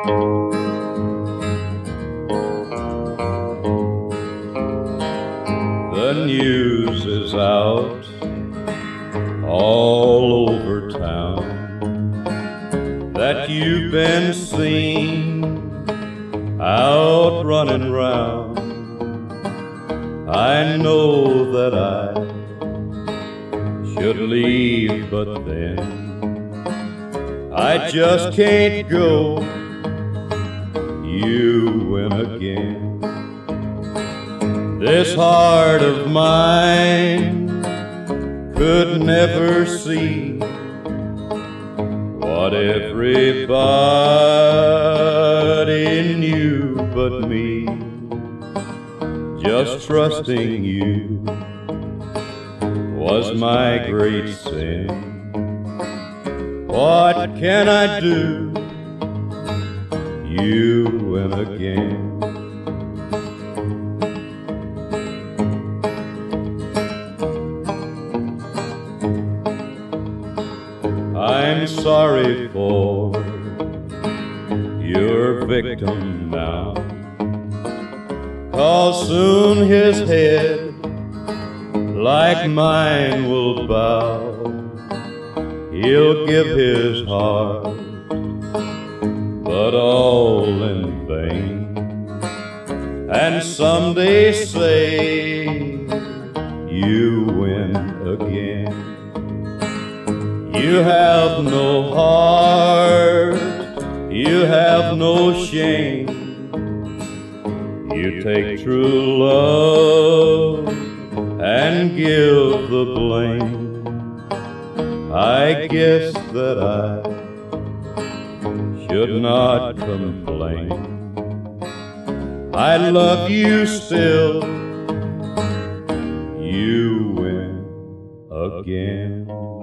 The news is out all over town that you've been seen out running round. I know that I should leave, but then I just can't go. You win again. This heart of mine could never see what everybody knew but me. Just trusting you was my great sin. What can I do? You win again. I'm sorry for your victim now, 'cause soon his head, like mine, will bow. He'll give his heart, but all in vain, and someday say you win again. You have no heart, you have no shame. You take true love and give the blame. I guess that I should not complain. I love you still. You win again.